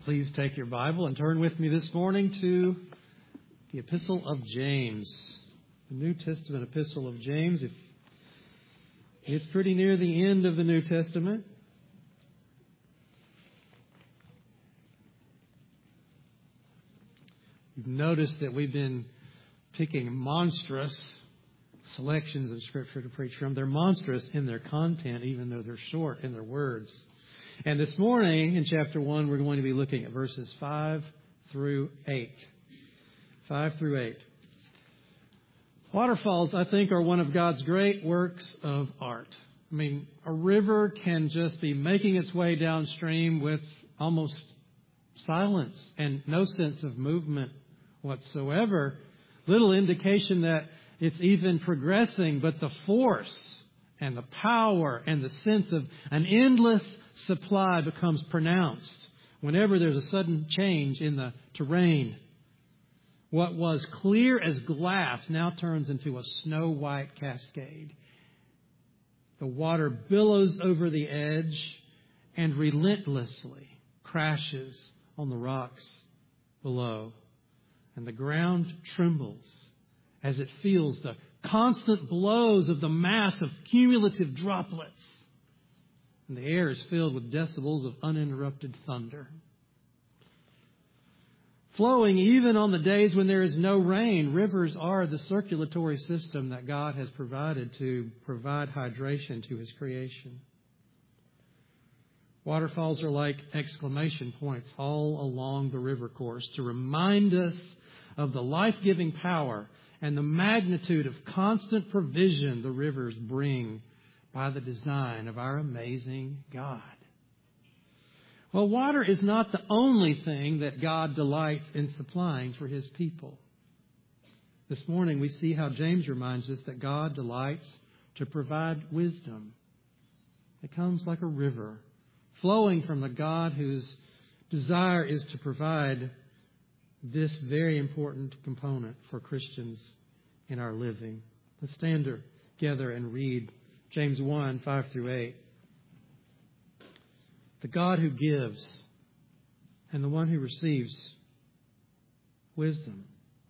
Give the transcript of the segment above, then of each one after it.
Please take your Bible and turn with me this morning to the Epistle of James, the New Testament Epistle of James. It's pretty near the end of the New Testament. You've noticed that we've been picking monstrous selections of Scripture to preach from. They're monstrous in their content, even though they're short in their words. And this morning, in chapter 1, we're going to be looking at verses 5 through 8. 5 through 8. Waterfalls, I think, are one of God's great works of art. I mean, a river can just be making its way downstream with almost silence and no sense of movement whatsoever. Little indication that it's even progressing, but the force and the power and the sense of an endless supply becomes pronounced whenever there's a sudden change in the terrain. What was clear as glass now turns into a snow-white cascade. The water billows over the edge and relentlessly crashes on the rocks below. And the ground trembles as it feels the constant blows of the mass of cumulative droplets. And the air is filled with decibels of uninterrupted thunder. Flowing even on the days when there is no rain, rivers are the circulatory system that God has provided to provide hydration to His creation. Waterfalls are like exclamation points all along the river course to remind us of the life-giving power and the magnitude of constant provision the rivers bring by the design of our amazing God. Well, water is not the only thing that God delights in supplying for His people. This morning we see how James reminds us that God delights to provide wisdom. It comes like a river, flowing from the God whose desire is to provide this very important component for Christians in our living. Let's stand together and read James 1, 5 through 8. The God who gives and the one who receives wisdom.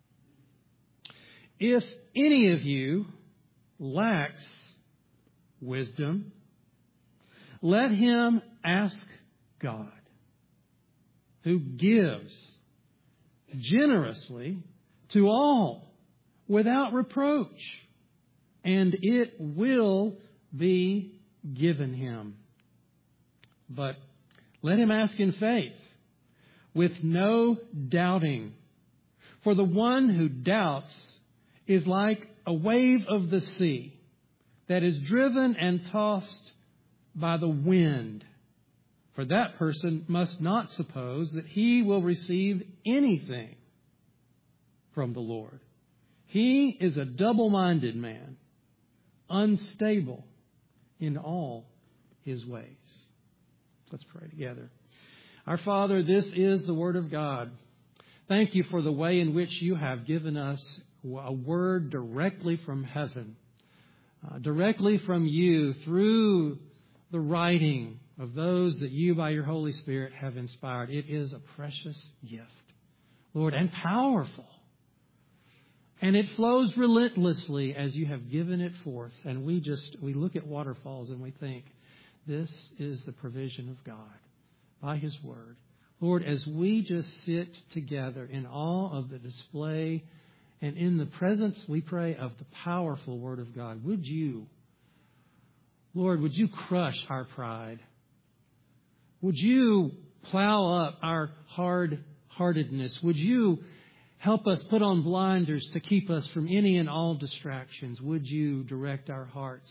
If any of you lacks wisdom, let him ask God, who gives generously to all without reproach, and it will be given him. But let him ask in faith, with no doubting. For the one who doubts is like a wave of the sea that is driven and tossed by the wind. For that person must not suppose that he will receive anything from the Lord. He is a double-minded man, unstable in all his ways. Let's pray together. Our Father, this is the Word of God. Thank you for the way in which you have given us a word directly from heaven, directly from you through the writing of those that you, by your Holy Spirit, have inspired. It is a precious gift, Lord, and powerful. And it flows relentlessly as you have given it forth. And we look at waterfalls and we think, this is the provision of God by His Word. Lord, as we just sit together in awe of the display and in the presence, we pray, of the powerful Word of God, would you crush our pride? Would you plow up our hard-heartedness? Would you help us put on blinders to keep us from any and all distractions? Would you direct our hearts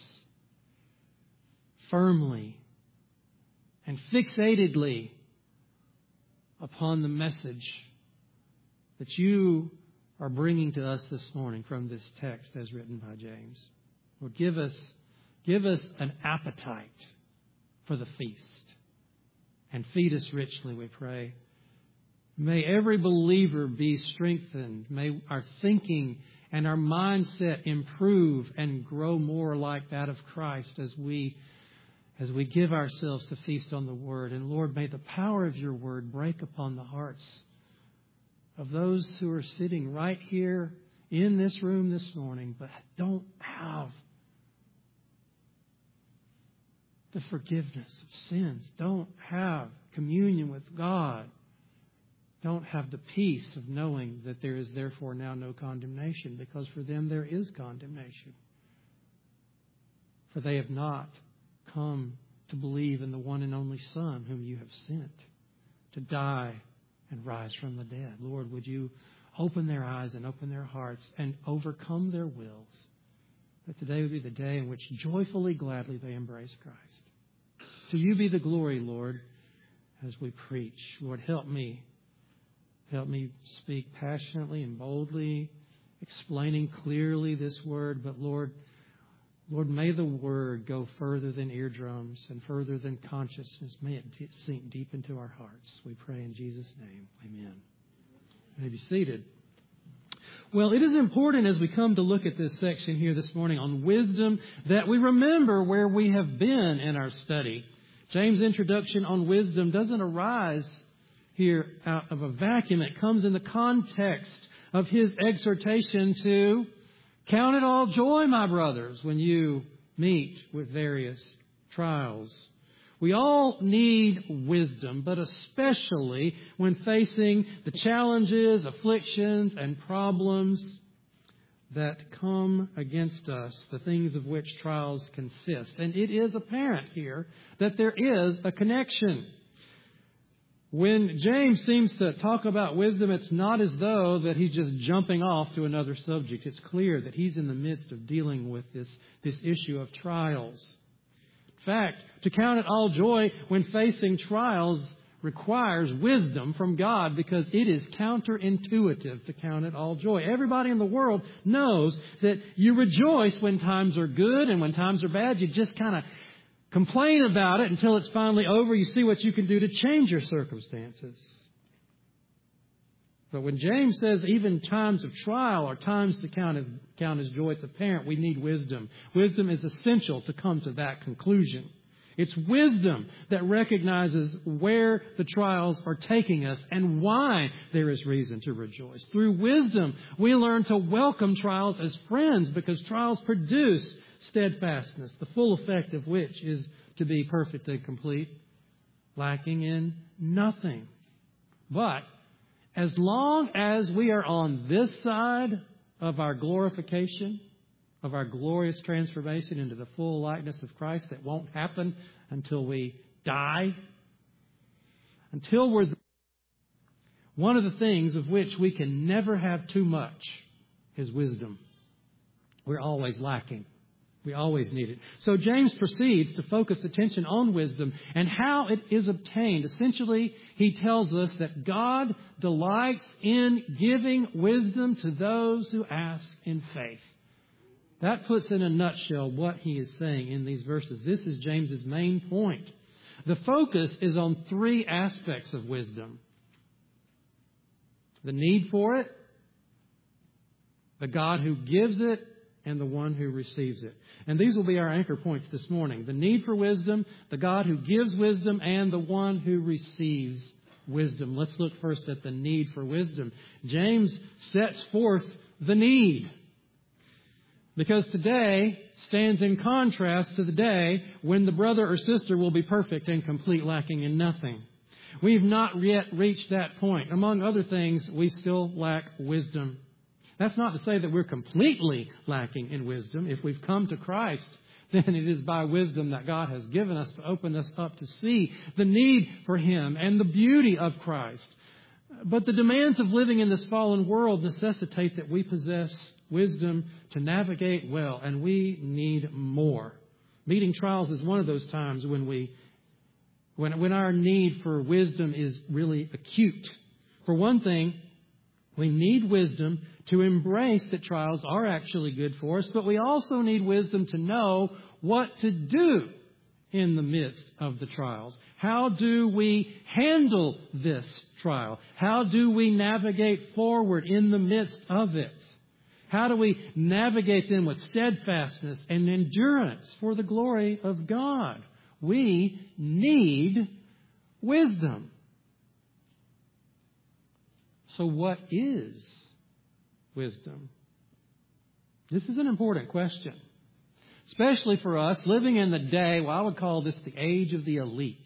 firmly and fixatedly upon the message that you are bringing to us this morning from this text as written by James? Lord, give us an appetite for the feast and feed us richly, we pray. May every believer be strengthened. May our thinking and our mindset improve and grow more like that of Christ as we as we give ourselves to feast on the Word. And Lord, may the power of your Word break upon the hearts of those who are sitting right here in this room this morning, but don't have the forgiveness of sins, don't have communion with God, don't have the peace of knowing that there is therefore now no condemnation, because for them there is condemnation. For they have not come to believe in the one and only Son whom you have sent to die and rise from the dead. Lord, would you open their eyes and open their hearts and overcome their wills, that today would be the day in which joyfully, gladly they embrace Christ. To you be the glory, Lord, as we preach. Lord, help me. Help me speak passionately and boldly, explaining clearly this word. But Lord, may the word go further than eardrums and further than consciousness. May it sink deep into our hearts. We pray in Jesus' name. Amen. You may be seated. Well, it is important as we come to look at this section here this morning on wisdom that we remember where we have been in our study. James' introduction on wisdom doesn't arise here out of a vacuum. It comes in the context of his exhortation to count it all joy, my brothers, when you meet with various trials. We all need wisdom, but especially when facing the challenges, afflictions, and problems that come against us, the things of which trials consist. And it is apparent here that there is a connection. When James seems to talk about wisdom, it's not as though that he's just jumping off to another subject. It's clear that he's in the midst of dealing with this issue of trials. In fact, to count it all joy when facing trials requires wisdom from God, because it is counterintuitive to count it all joy. Everybody in the world knows that you rejoice when times are good, and when times are bad, you just kind of complain about it until it's finally over. You see what you can do to change your circumstances. But when James says even times of trial are times to count as joy, it's apparent we need wisdom. Wisdom is essential to come to that conclusion. It's wisdom that recognizes where the trials are taking us and why there is reason to rejoice. Through wisdom, we learn to welcome trials as friends, because trials produce steadfastness, the full effect of which is to be perfect and complete, lacking in nothing. But as long as we are on this side of our glorification, of our glorious transformation into the full likeness of Christ, that won't happen until we die, until we're one of the things of which we can never have too much is wisdom. We're always lacking. We always need it. So James proceeds to focus attention on wisdom and how it is obtained. Essentially, he tells us that God delights in giving wisdom to those who ask in faith. That puts in a nutshell what he is saying in these verses. This is James's main point. The focus is on three aspects of wisdom: the need for it, the God who gives it, and the one who receives it. And these will be our anchor points this morning: the need for wisdom, the God who gives wisdom, and the one who receives wisdom. Let's look first at the need for wisdom. James sets forth the need, because today stands in contrast to the day when the brother or sister will be perfect and complete, lacking in nothing. We've not yet reached that point. Among other things, we still lack wisdom. That's not to say that we're completely lacking in wisdom. If we've come to Christ, then it is by wisdom that God has given us to open us up to see the need for Him and the beauty of Christ. But the demands of living in this fallen world necessitate that we possess wisdom to navigate well, and we need more. Meeting trials is one of those times when our need for wisdom is really acute. For one thing, we need wisdom to embrace that trials are actually good for us, but we also need wisdom to know what to do in the midst of the trials. How do we handle this trial? How do we navigate forward in the midst of it? How do we navigate them with steadfastness and endurance for the glory of God? We need wisdom. So what is wisdom? This is an important question, especially for us living in the day, well, I would call this the age of the elites.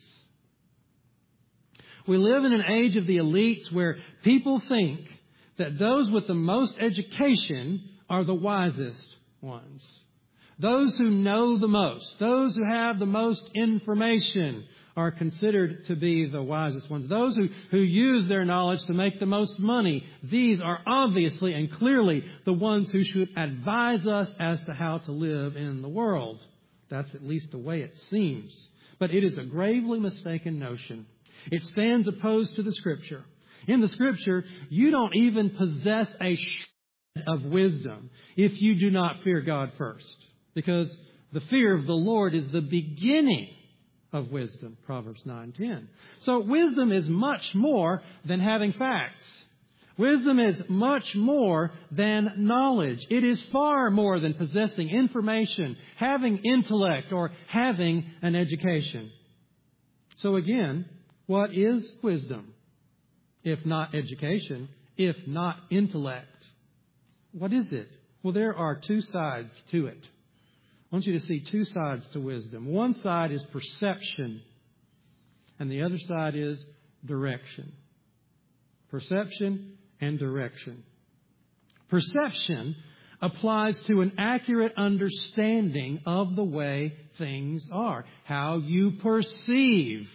We live in an age of the elites where people think that those with the most education are the wisest ones. Those who know the most, those who have the most information are considered to be the wisest ones. Those who use their knowledge to make the most money, these are obviously and clearly the ones who should advise us as to how to live in the world. That's at least the way it seems. But it is a gravely mistaken notion. It stands opposed to the Scripture. In the Scripture, you don't even possess a shred of wisdom if you do not fear God first. Because the fear of the Lord is the beginning of wisdom, Proverbs 9:10. So wisdom is much more than having facts. Wisdom is much more than knowledge. It is far more than possessing information, having intellect, or having an education. So again, what is wisdom? If not education, if not intellect, what is it? Well, there are two sides to it. I want you to see two sides to wisdom. One side is perception, and the other side is direction. Perception and direction. Perception applies to an accurate understanding of the way things are, how you perceive.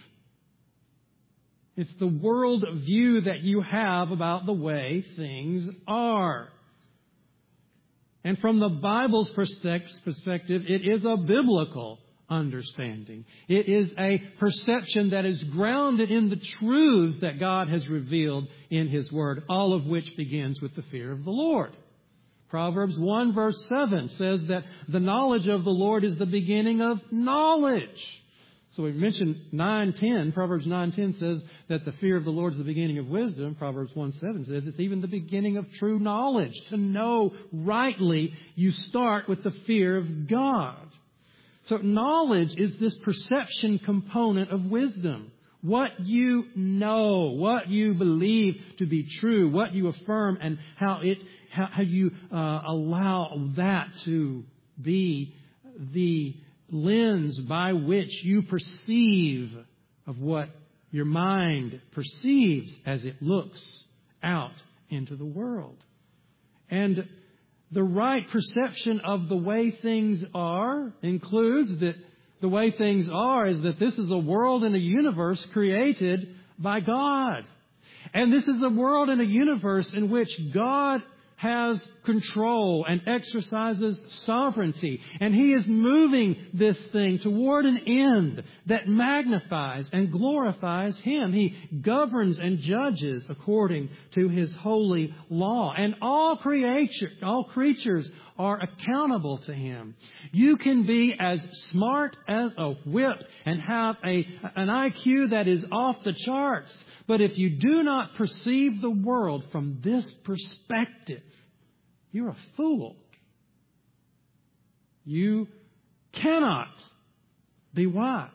It's the world view that you have about the way things are. And from the Bible's perspective, it is a biblical understanding. It is a perception that is grounded in the truths that God has revealed in His Word, all of which begins with the fear of the Lord. Proverbs 1 verse 7 says that the knowledge of the Lord is the beginning of knowledge. So we mentioned 9:10. Proverbs 9:10 says that the fear of the Lord is the beginning of wisdom. Proverbs 1:7 says it's even the beginning of true knowledge. To know rightly, you start with the fear of God. So knowledge is this perception component of wisdom. What you know, what you believe to be true, what you affirm, and how you allow that to be the lens by which you perceive of what your mind perceives as it looks out into the world. And the right perception of the way things are includes that the way things are is that this is a world and a universe created by God. And this is a world and a universe in which God has control and exercises sovereignty. And He is moving this thing toward an end that magnifies and glorifies Him. He governs and judges according to His holy law. And all creatures are accountable to Him. You can be as smart as a whip and have an IQ that is off the charts. But if you do not perceive the world from this perspective, you're a fool. You cannot be wise.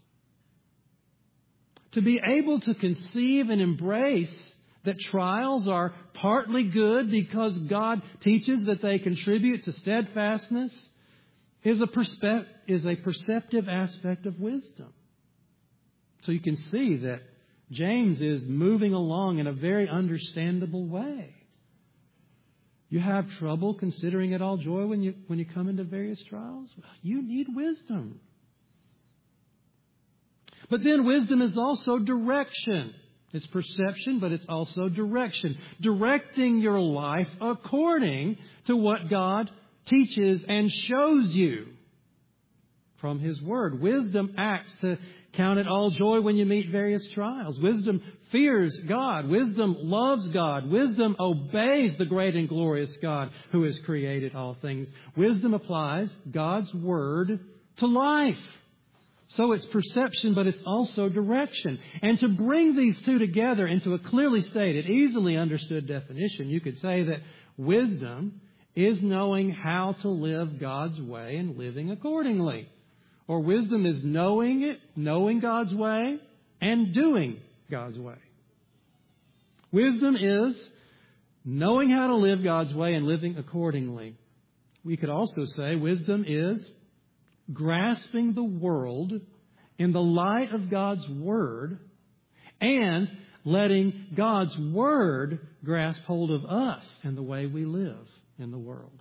To be able to conceive and embrace that trials are partly good because God teaches that they contribute to steadfastness is a perceptive aspect of wisdom. So you can see that James is moving along in a very understandable way. You have trouble considering it all joy when you come into various trials? Well, you need wisdom. But then wisdom is also direction. It's perception, but it's also direction. Directing your life according to what God teaches and shows you from His Word. Wisdom acts to count it all joy when you meet various trials. Wisdom fears God. Wisdom loves God. Wisdom obeys the great and glorious God who has created all things. Wisdom applies God's Word to life. So it's perception, but it's also direction. And to bring these two together into a clearly stated, easily understood definition, you could say that wisdom is knowing how to live God's way and living accordingly. Or wisdom is knowing God's way, and doing God's way. Wisdom is knowing how to live God's way and living accordingly. We could also say wisdom is grasping the world in the light of God's Word and letting God's Word grasp hold of us and the way we live in the world.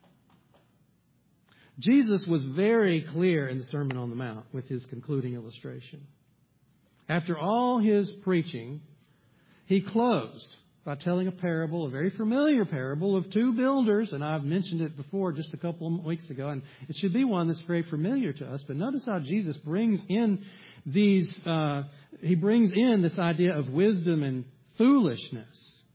Jesus was very clear in the Sermon on the Mount with his concluding illustration. After all his preaching, he closed by telling a parable, a very familiar parable of two builders, and I've mentioned it before just a couple of weeks ago, and it should be one that's very familiar to us. But notice how Jesus brings in this idea of wisdom and foolishness.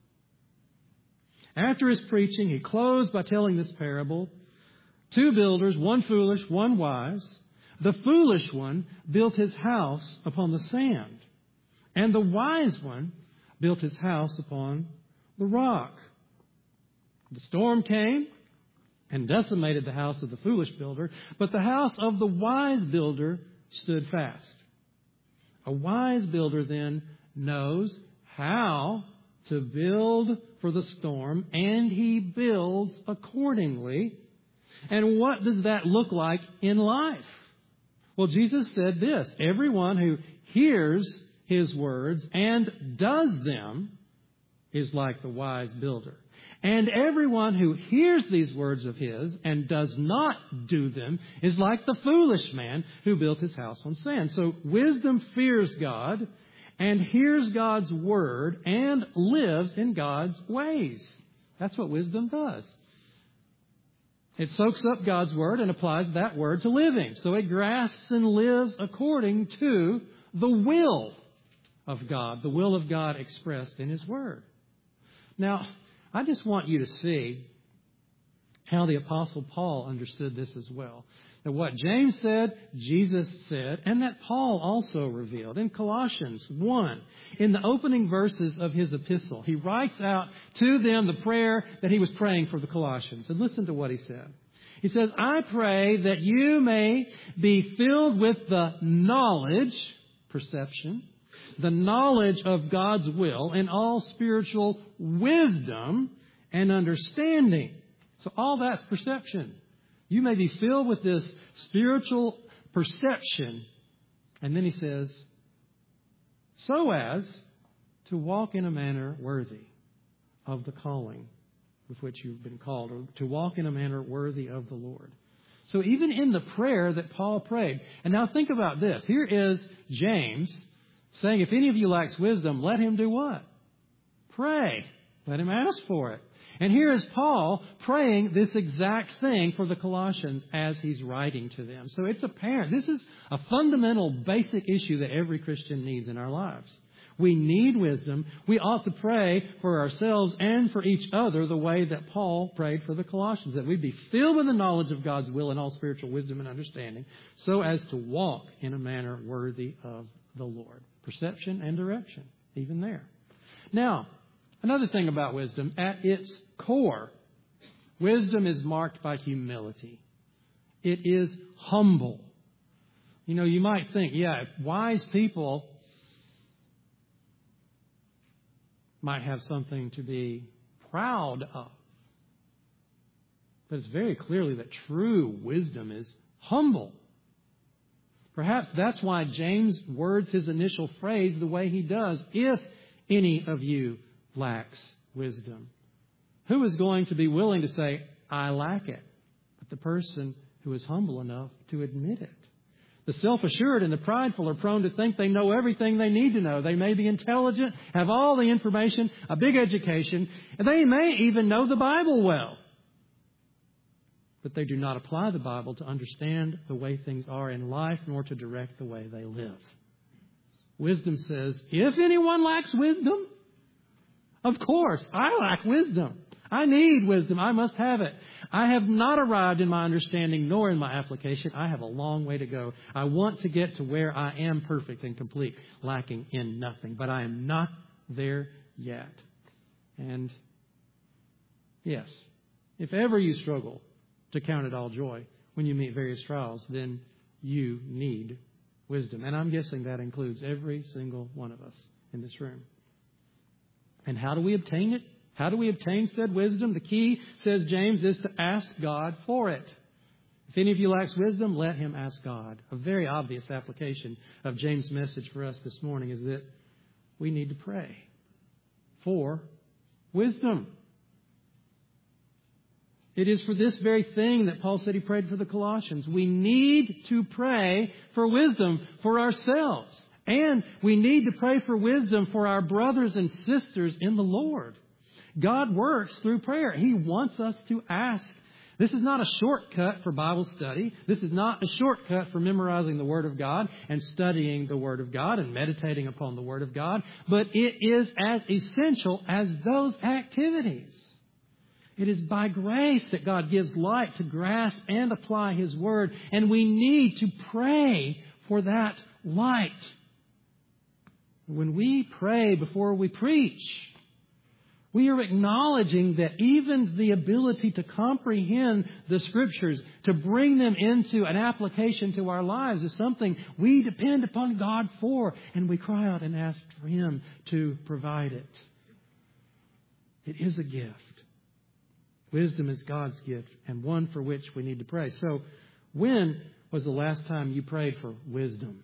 After his preaching, he closed by telling this parable. Two builders, one foolish, one wise. The foolish one built his house upon the sand, and the wise one built his house upon the rock. The storm came and decimated the house of the foolish builder, but the house of the wise builder stood fast. A wise builder then knows how to build for the storm, and he builds accordingly. And what does that look like in life? Well, Jesus said this: everyone who hears his words and does them is like the wise builder. And everyone who hears these words of his and does not do them is like the foolish man who built his house on sand. So wisdom fears God and hears God's word and lives in God's ways. That's what wisdom does. It soaks up God's word and applies that word to living. So it grasps and lives according to the will of God, the will of God expressed in his word. Now, I just want you to see how the Apostle Paul understood this as well. That what James said, Jesus said, and that Paul also revealed. In Colossians 1, in the opening verses of his epistle, he writes out to them the prayer that he was praying for the Colossians. And listen to what he said. He says, I pray that you may be filled with the knowledge, perception, the knowledge of God's will and all spiritual wisdom and understanding. So all that's perception. You may be filled with this spiritual perception. And then he says, so as to walk in a manner worthy of the calling with which you've been called, or to walk in a manner worthy of the Lord. So even in the prayer that Paul prayed, and now think about this. Here is James saying, if any of you lacks wisdom, let him do what? Pray. Let him ask for it. And here is Paul praying this exact thing for the Colossians as he's writing to them. So it's apparent. This is a fundamental, basic issue that every Christian needs in our lives. We need wisdom. We ought to pray for ourselves and for each other the way that Paul prayed for the Colossians, that we'd be filled with the knowledge of God's will and all spiritual wisdom and understanding, so as to walk in a manner worthy of the Lord. Perception and direction, even there. Now, another thing about wisdom, at its core, wisdom is marked by humility. It is humble. You know, you might think, wise people might have something to be proud of. But it's very clearly that true wisdom is humble. Perhaps that's why James words his initial phrase the way he does. If any of you lacks wisdom. Who is going to be willing to say, I lack it? But the person who is humble enough to admit it. The self-assured and the prideful are prone to think they know everything they need to know. They may be intelligent, have all the information, a big education, and they may even know the Bible well. But they do not apply the Bible to understand the way things are in life, nor to direct the way they live. Wisdom says, if anyone lacks wisdom, of course, I lack wisdom. I need wisdom. I must have it. I have not arrived in my understanding nor in my application. I have a long way to go. I want to get to where I am perfect and complete, lacking in nothing. But I am not there yet. And yes, if ever you struggle to count it all joy when you meet various trials, then you need wisdom. And I'm guessing that includes every single one of us in this room. And how do we obtain it? How do we obtain said wisdom? The key, says James, is to ask God for it. If any of you lacks wisdom, let him ask God. A very obvious application of James' message for us this morning is that we need to pray for wisdom. It is for this very thing that Paul said he prayed for the Colossians. We need to pray for wisdom for ourselves. And we need to pray for wisdom for our brothers and sisters in the Lord. God works through prayer. He wants us to ask. This is not a shortcut for Bible study. This is not a shortcut for memorizing the Word of God and studying the Word of God and meditating upon the Word of God. But it is as essential as those activities. It is by grace that God gives light to grasp and apply His Word. And we need to pray for that light. When we pray before we preach, we are acknowledging that even the ability to comprehend the Scriptures, to bring them into an application to our lives, is something we depend upon God for. And we cry out and ask for Him to provide it. It is a gift. Wisdom is God's gift, and one for which we need to pray. So, when was the last time you prayed for wisdom?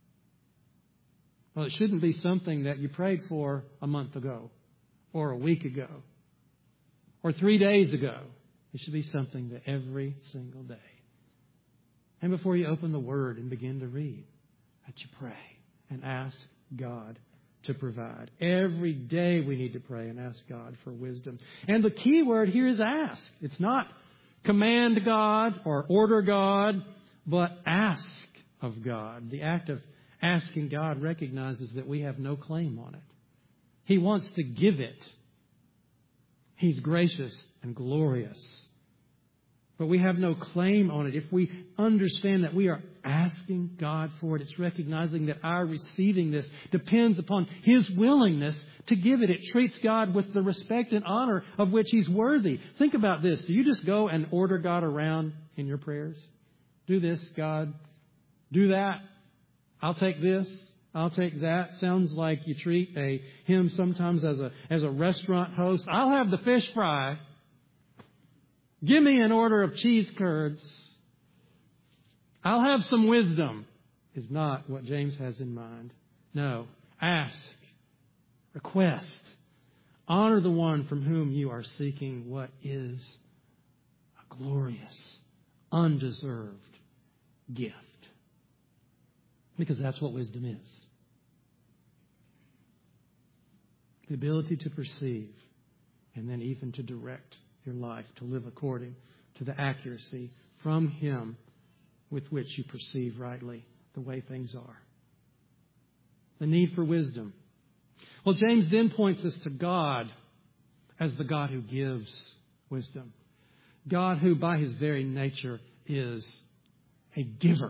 Well, it shouldn't be something that you prayed for a month ago, or a week ago, or 3 days ago. It should be something that every single day. And before you open the Word and begin to read, that you pray and ask God to provide. Every day we need to pray and ask God for wisdom. And the key word here is ask. It's not command God or order God, but ask of God. The act of asking God recognizes that we have no claim on it. He wants to give it. He's gracious and glorious. But we have no claim on it. If we understand that we are asking God for it, it's recognizing that our receiving this depends upon His willingness to give it. It treats God with the respect and honor of which He's worthy. Think about this. Do you just go and order God around in your prayers? Do this, God. Do that. I'll take this. I'll take that. Sounds like you treat Him sometimes as a restaurant host. I'll have the fish fry. Give me an order of cheese curds. I'll have some wisdom, is not what James has in mind. No. Ask. Request. Honor the one from whom you are seeking what is a glorious, undeserved gift. Because that's what wisdom is. The ability to perceive and then even to direct your life, to live according to the accuracy from Him with which you perceive rightly the way things are. The need for wisdom. Well, James then points us to God as the God who gives wisdom. God who by His very nature is a giver.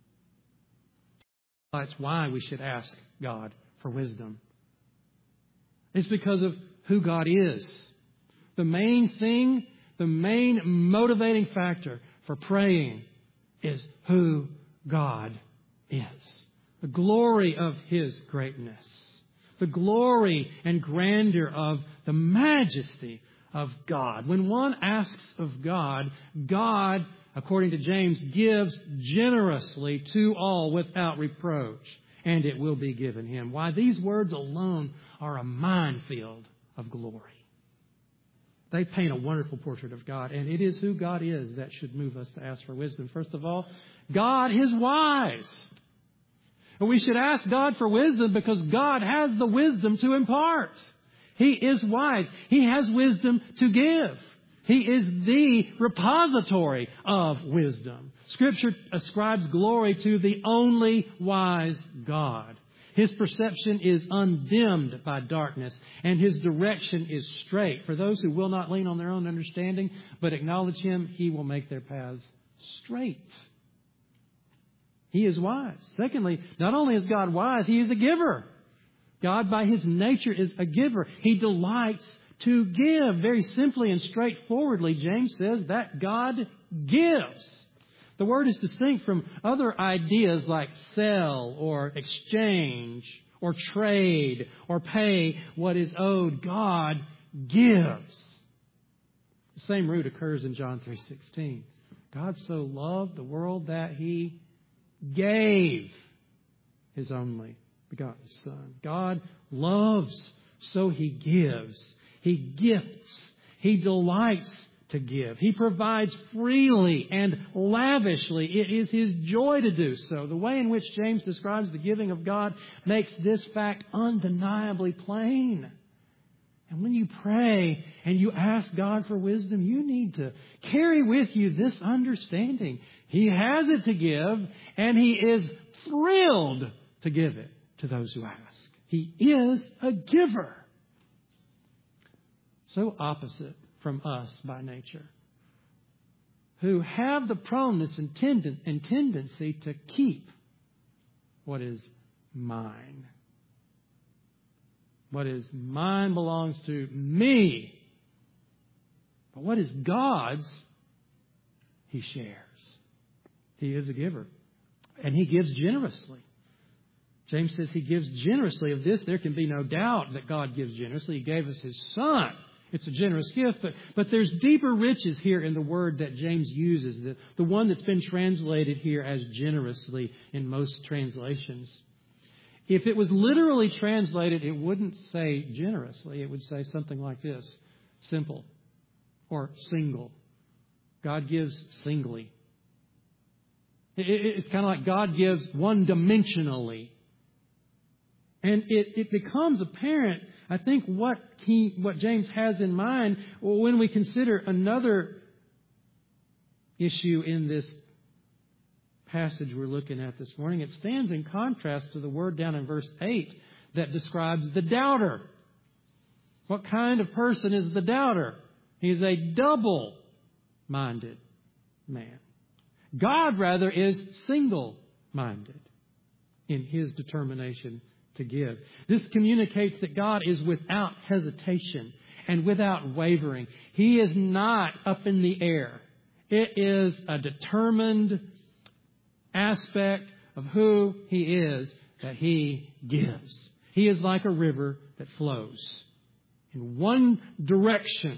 That's why we should ask God for wisdom. It's because of who God is. The main thing, the main motivating factor for praying is who God is. The glory of His greatness. The glory and grandeur of the majesty of God. When one asks of God, God, according to James, gives generously to all without reproach, and it will be given him. Why, these words alone are a minefield of glory. They paint a wonderful portrait of God, and it is who God is that should move us to ask for wisdom. First of all, God is wise. And we should ask God for wisdom because God has the wisdom to impart. He is wise. He has wisdom to give. He is the repository of wisdom. Scripture ascribes glory to the only wise God. His perception is undimmed by darkness, and His direction is straight. For those who will not lean on their own understanding, but acknowledge Him, He will make their paths straight. He is wise. Secondly, not only is God wise, He is a giver. God, by His nature, is a giver. He delights to give. Very simply and straightforwardly, James says that God gives. The word is distinct from other ideas like sell or exchange or trade or pay what is owed. God gives. The same root occurs in John 3:16. God so loved the world that He gave His only begotten Son. God loves, so He gives. He gifts. He delights to give. He provides freely and lavishly. It is His joy to do so. The way in which James describes the giving of God makes this fact undeniably plain. And when you pray and you ask God for wisdom, you need to carry with you this understanding. He has it to give, and He is thrilled to give it to those who ask. He is a giver. So opposite from us by nature, who have the proneness and tendency to keep what is mine. What is mine belongs to me. But what is God's, He shares. He is a giver. And He gives generously. James says He gives generously. Of this, there can be no doubt that God gives generously. He gave us His Son. It's a generous gift, but there's deeper riches here in the word that James uses, the one that's been translated here as generously in most translations. If it was literally translated, it wouldn't say generously. It would say something like this: simple or single. God gives singly. It's kind of like God gives one-dimensionally. And it becomes apparent, I think, what James has in mind when we consider another issue in this passage we're looking at this morning. It stands in contrast to the word down in verse 8 that describes the doubter. What kind of person is the doubter? He's a double-minded man. God, rather, is single-minded in His determination to give. This communicates that God is without hesitation and without wavering. He is not up in the air. It is a determined aspect of who He is that He gives. He is like a river that flows in one direction.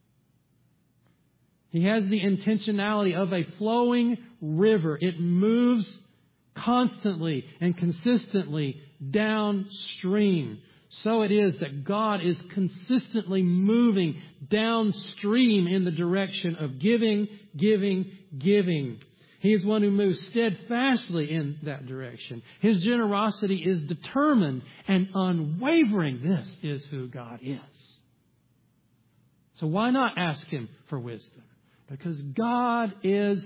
He has the intentionality of a flowing river. It moves constantly and consistently downstream. So it is that God is consistently moving downstream in the direction of giving, giving, giving. He is one who moves steadfastly in that direction. His generosity is determined and unwavering. This is who God is. So why not ask Him for wisdom? Because God is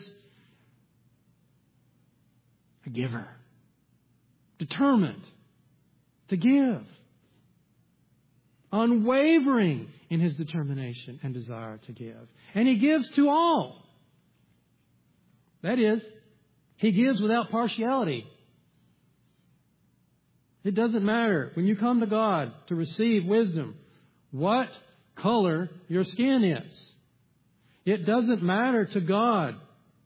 a giver, determined to give, unwavering in His determination and desire to give. And He gives to all. That is, He gives without partiality. It doesn't matter when you come to God to receive wisdom what color your skin is. It doesn't matter to God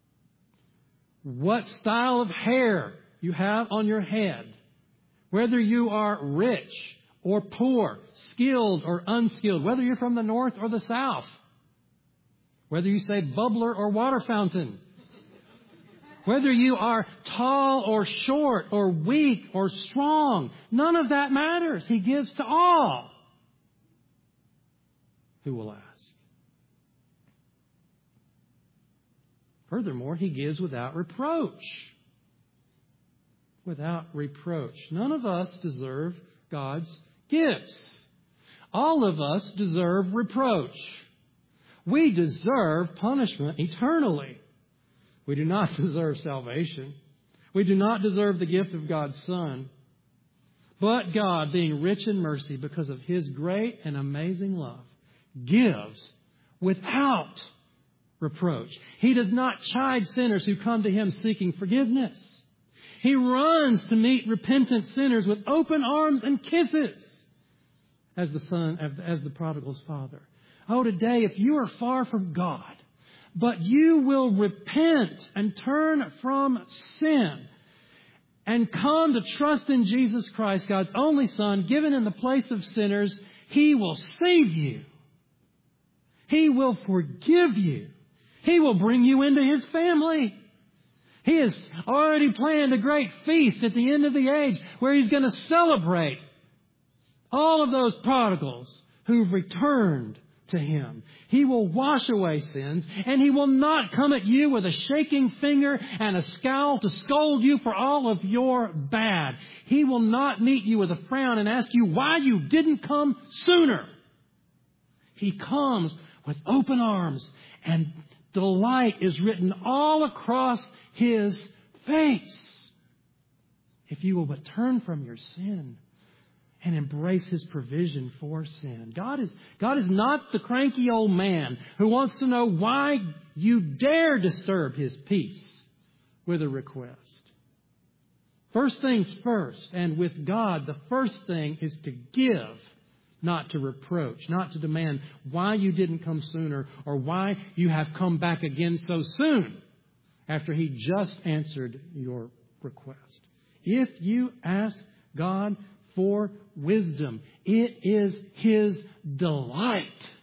what style of hair you have on your head. Whether you are rich or poor, skilled or unskilled, whether you're from the north or the south, whether you say bubbler or water fountain, whether you are tall or short or weak or strong, none of that matters. He gives to all who will ask. Furthermore, He gives without reproach. Without reproach. None of us deserve God's gifts. All of us deserve reproach. We deserve punishment eternally. We do not deserve salvation. We do not deserve the gift of God's Son. But God, being rich in mercy because of His great and amazing love, gives without reproach. He does not chide sinners who come to Him seeking forgiveness. He runs to meet repentant sinners with open arms and kisses as the prodigal's father. Oh, today, if you are far from God, but you will repent and turn from sin and come to trust in Jesus Christ, God's only Son, given in the place of sinners, He will save you. He will forgive you. He will bring you into His family. He has already planned a great feast at the end of the age where He's going to celebrate all of those prodigals who've returned to Him. He will wash away sins, and He will not come at you with a shaking finger and a scowl to scold you for all of your bad. He will not meet you with a frown and ask you why you didn't come sooner. He comes with open arms, and delight is written all across His face. If you will but turn from your sin and embrace His provision for sin. God is not the cranky old man who wants to know why you dare disturb His peace with a request. First things first, and with God, the first thing is to give, not to reproach, not to demand why you didn't come sooner or why you have come back again so soon after He just answered your request. If you ask God for wisdom, it is His delight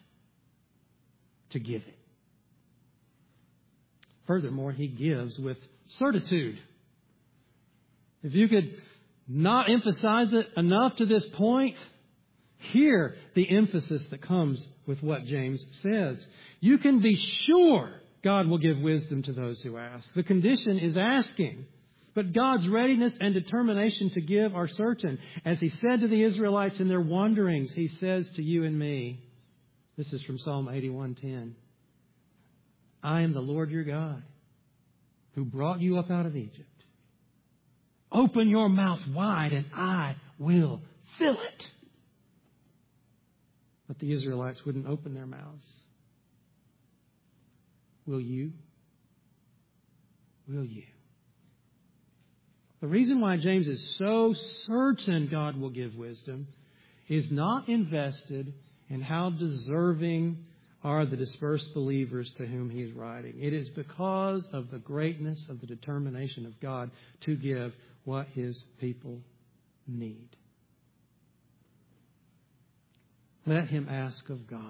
to give it. Furthermore, He gives with certitude. If you could not emphasize it enough to this point, hear the emphasis that comes with what James says. You can be sure God will give wisdom to those who ask. The condition is asking. But God's readiness and determination to give are certain. As He said to the Israelites in their wanderings, He says to you and me, this is from Psalm 81:10, I am the Lord your God, who brought you up out of Egypt. Open your mouth wide and I will fill it. But the Israelites wouldn't open their mouths. Will you? Will you? The reason why James is so certain God will give wisdom is not invested in how deserving are the dispersed believers to whom he is writing. It is because of the greatness of the determination of God to give what His people need. Let him ask of God,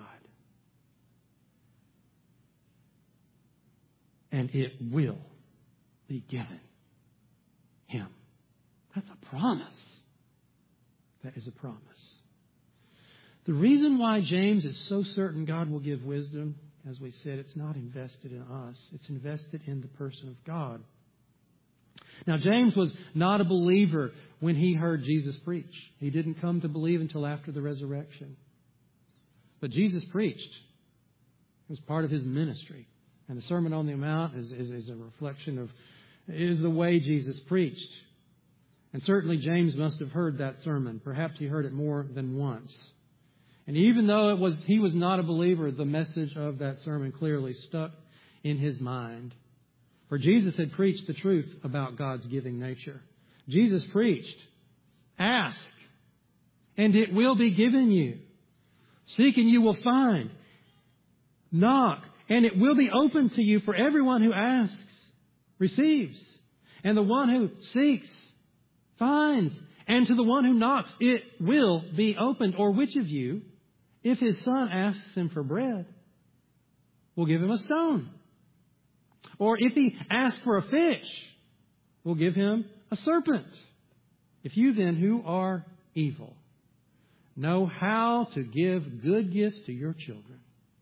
and it will be given him. That's a promise. That is a promise. The reason why James is so certain God will give wisdom, as we said, it's not invested in us. It's invested in the person of God. Now, James was not a believer when he heard Jesus preach. He didn't come to believe until after the resurrection. But Jesus preached. It was part of His ministry. And the Sermon on the Mount is a reflection of, is the way Jesus preached. And certainly James must have heard that sermon. Perhaps he heard it more than once. And even though he was not a believer, the message of that sermon clearly stuck in his mind. For Jesus had preached the truth about God's giving nature. Jesus preached, ask, and it will be given you. Seek and you will find. Knock, and it will be open to you. For everyone who asks receives. And the one who seeks finds. And to the one who knocks, it will be opened. Or which of you, if his son asks him for bread, will give him a stone? Or if he asks for a fish, will give him a serpent? If you then, who are evil, know how to give good gifts to your children,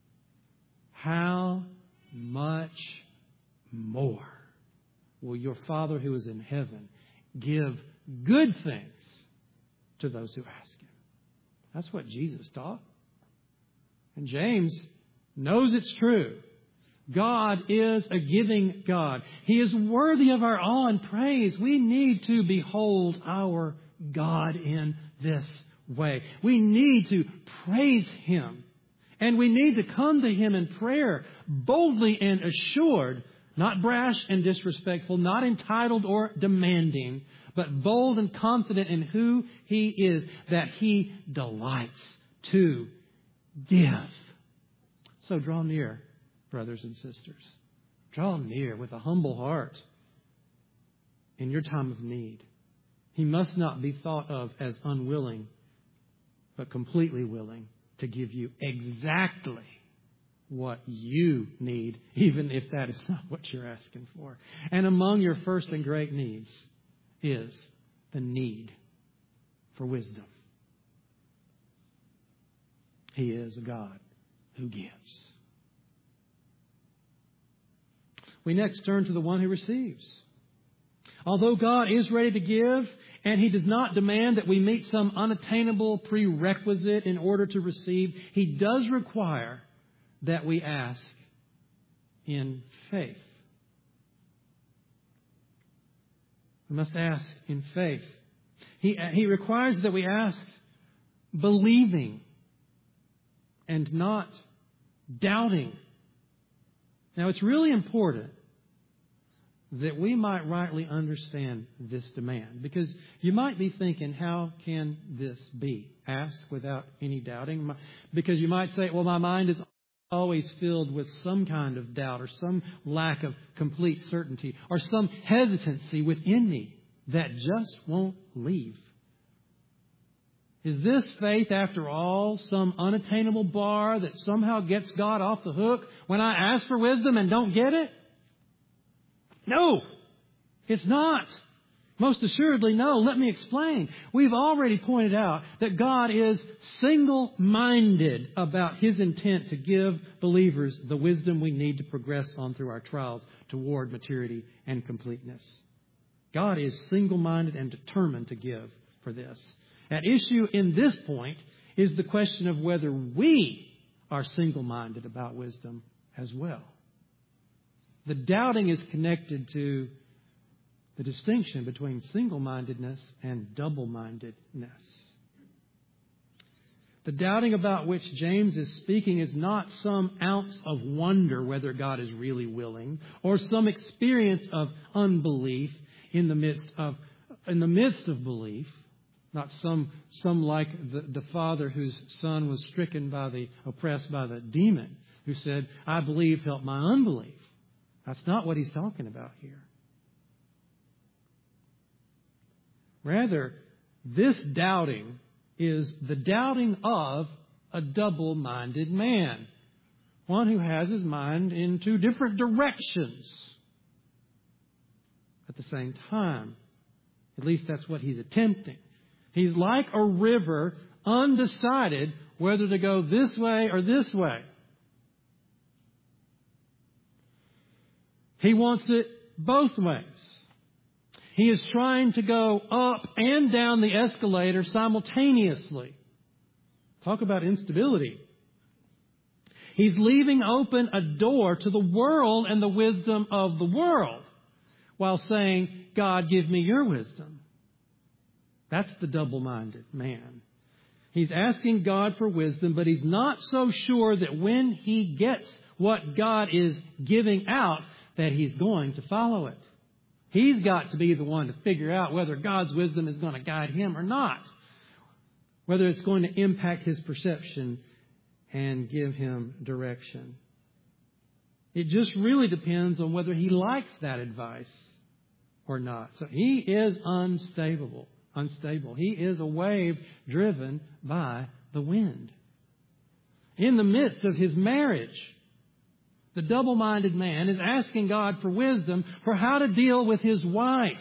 how much more will your Father who is in heaven give good things to those who ask Him? That's what Jesus taught. And James knows it's true. God is a giving God. He is worthy of our awe and praise. We need to behold our God in this way. We need to praise Him. And we need to come to Him in prayer, boldly and assured, not brash and disrespectful, not entitled or demanding, but bold and confident in who He is, that He delights to give. So draw near, brothers and sisters. Draw near with a humble heart in your time of need. He must not be thought of as unwilling, but completely willing to give you exactly what you need, even if that is not what you're asking for. And among your first and great needs is the need for wisdom. He is a God who gives. We next turn to the one who receives. Although God is ready to give, and He does not demand that we meet some unattainable prerequisite in order to receive, He does require that we ask in faith. We must ask in faith. He requires that we ask believing and not doubting. Now, it's really important that we might rightly understand this demand, because you might be thinking, how can this be? Ask without any doubting. Because you might say, well, my mind is always filled with some kind of doubt or some lack of complete certainty or some hesitancy within me that just won't leave. Is this faith, after all, some unattainable bar that somehow gets God off the hook when I ask for wisdom and don't get it? No, it's not. Most assuredly, no. Let me explain. We've already pointed out that God is single-minded about His intent to give believers the wisdom we need to progress on through our trials toward maturity and completeness. God is single-minded and determined to give for this. At issue in this point is the question of whether we are single-minded about wisdom as well. The doubting is connected to the distinction between single-mindedness and double-mindedness. The doubting about which James is speaking is not some ounce of wonder whether God is really willing, or some experience of unbelief in the midst of belief. Not some like the father whose son was stricken oppressed by the demon, who said, "I believe, help my unbelief." That's not what he's talking about here. Rather, this doubting is the doubting of a double-minded man. One who has his mind in two different directions at the same time. At least that's what he's attempting. He's like a river, undecided whether to go this way or this way. He wants it both ways. He is trying to go up and down the escalator simultaneously. Talk about instability. He's leaving open a door to the world and the wisdom of the world, while saying, "God, give me your wisdom." That's the double-minded man. He's asking God for wisdom, but he's not so sure that when he gets what God is giving out, that he's going to follow it. He's got to be the one to figure out whether God's wisdom is going to guide him or not. Whether it's going to impact his perception and give him direction. It just really depends on whether he likes that advice or not. So he is unstable. He is a wave driven by the wind. In the midst of his marriage, the double-minded man is asking God for wisdom for how to deal with his wife.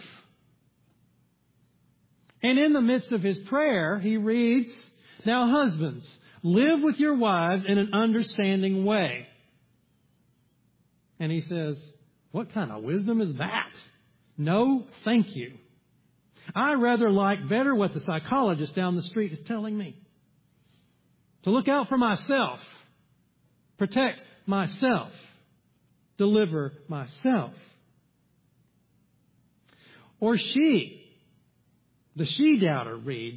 And in the midst of his prayer, he reads, "Now husbands, live with your wives in an understanding way." And he says, what kind of wisdom is that? No, thank you. I rather like better what the psychologist down the street is telling me. To look out for myself, protect myself, deliver myself. Or the she-doubter reads,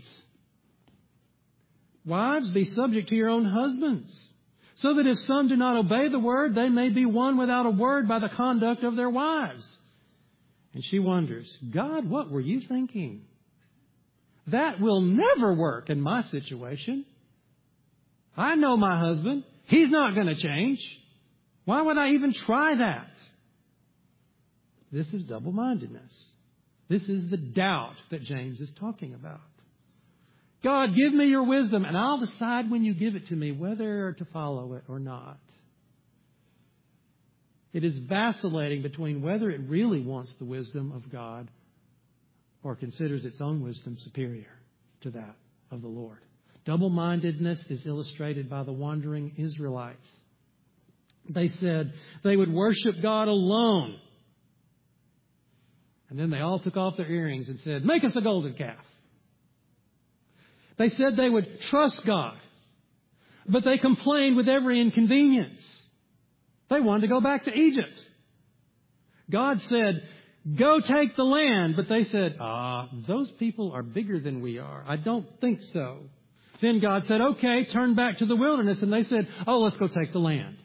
"Wives, be subject to your own husbands, so that if some do not obey the word, they may be won without a word by the conduct of their wives." And she wonders, God, what were you thinking? That will never work in my situation. I know my husband. He's not going to change. Why would I even try that? This is double-mindedness. This is the doubt that James is talking about. God, give me your wisdom, and I'll decide when you give it to me whether to follow it or not. It is vacillating between whether it really wants the wisdom of God or considers its own wisdom superior to that of the Lord. Double-mindedness is illustrated by the wandering Israelites. They said they would worship God alone. And then they all took off their earrings and said, "Make us a golden calf." They said they would trust God, but they complained with every inconvenience. They wanted to go back to Egypt. God said, "Go take the land." But they said, those people are bigger than we are. I don't think so. Then God said, "Okay, turn back to the wilderness." And they said, "Let's go take the land."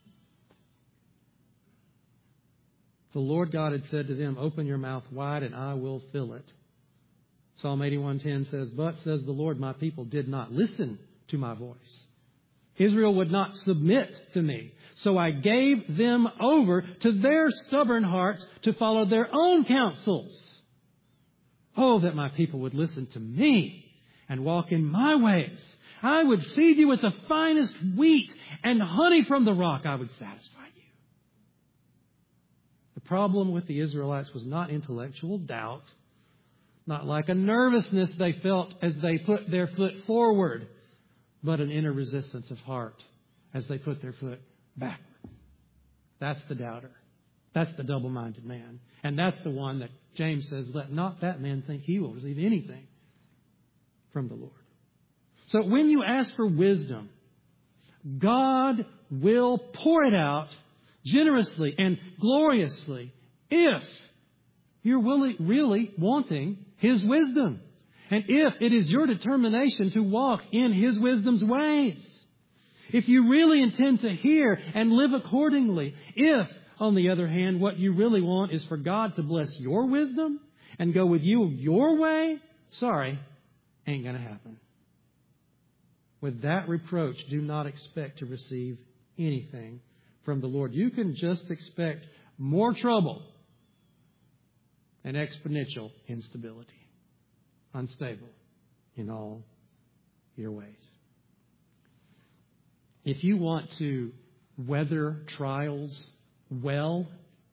The Lord God had said to them, "Open your mouth wide and I will fill it." Psalm 81:10 says, "But, says the Lord, my people did not listen to my voice. Israel would not submit to me. So I gave them over to their stubborn hearts to follow their own counsels. Oh, that my people would listen to me and walk in my ways. I would feed you with the finest wheat and honey from the rock. I would satisfy you." The problem with the Israelites was not intellectual doubt, not like a nervousness they felt as they put their foot forward, but an inner resistance of heart as they put their foot backward. That's the doubter. That's the double-minded man. And that's the one that James says, "Let not that man think he will receive anything from the Lord." So when you ask for wisdom, God will pour it out generously and gloriously if you're really wanting His wisdom. And if it is your determination to walk in His wisdom's ways. If you really intend to hear and live accordingly. If, on the other hand, what you really want is for God to bless your wisdom and go with you your way, sorry, ain't going to happen. With that reproach, do not expect to receive anything from the Lord. You can just expect more trouble and exponential instability, unstable in all your ways. If you want to weather trials well,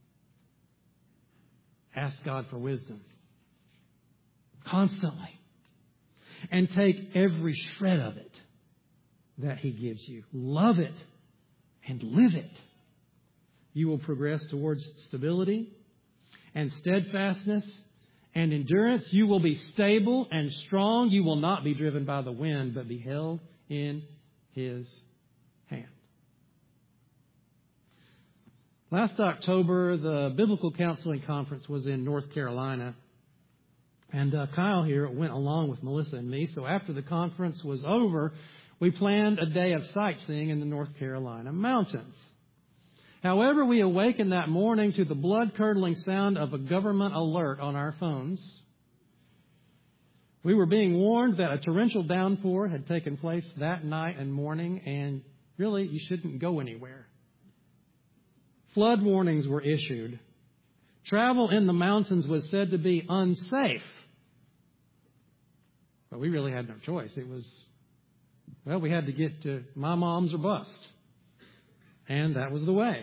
ask God for wisdom constantly and take every shred of it that He gives you. Love it and live it. You will progress towards stability and steadfastness and endurance. You will be stable and strong. You will not be driven by the wind, but be held in His hand. Last October, the Biblical Counseling Conference was in North Carolina. And Kyle here went along with Melissa and me. So after the conference was over, we planned a day of sightseeing in the North Carolina mountains. However, we awakened that morning to the blood-curdling sound of a government alert on our phones. We were being warned that a torrential downpour had taken place that night and morning, and really, you shouldn't go anywhere. Flood warnings were issued. Travel in the mountains was said to be unsafe. But we really had no choice. We had to get to my mom's or bust. And that was the way.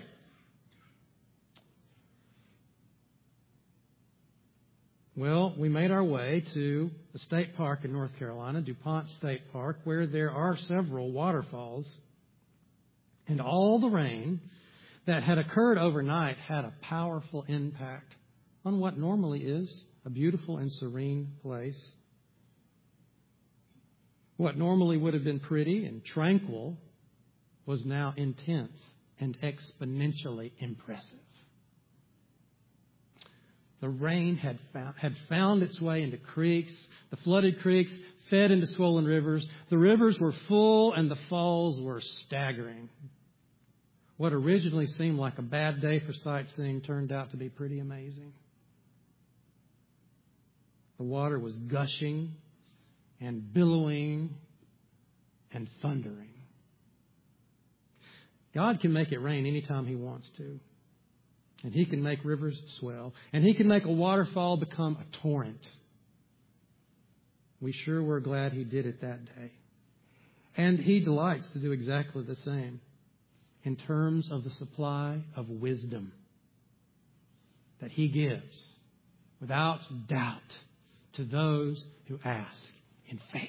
Well, we made our way to the state park in North Carolina, DuPont State Park, where there are several waterfalls. And all the rain that had occurred overnight had a powerful impact on what normally is a beautiful and serene place. What normally would have been pretty and tranquil was now intense and exponentially impressive. The rain had found its way into creeks. The flooded creeks fed into swollen rivers. The rivers were full and the falls were staggering. What originally seemed like a bad day for sightseeing turned out to be pretty amazing. The water was gushing and billowing and thundering. God can make it rain anytime He wants to. And He can make rivers swell. And He can make a waterfall become a torrent. We sure were glad He did it that day. And He delights to do exactly the same in terms of the supply of wisdom that He gives without doubt to those who ask in faith.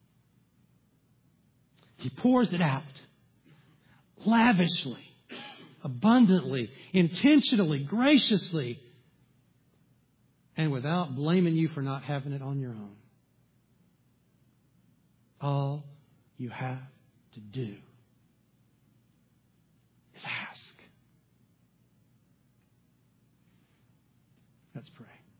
He pours it out lavishly, abundantly, intentionally, graciously, and without blaming you for not having it on your own. All you have to do is ask. Let's pray.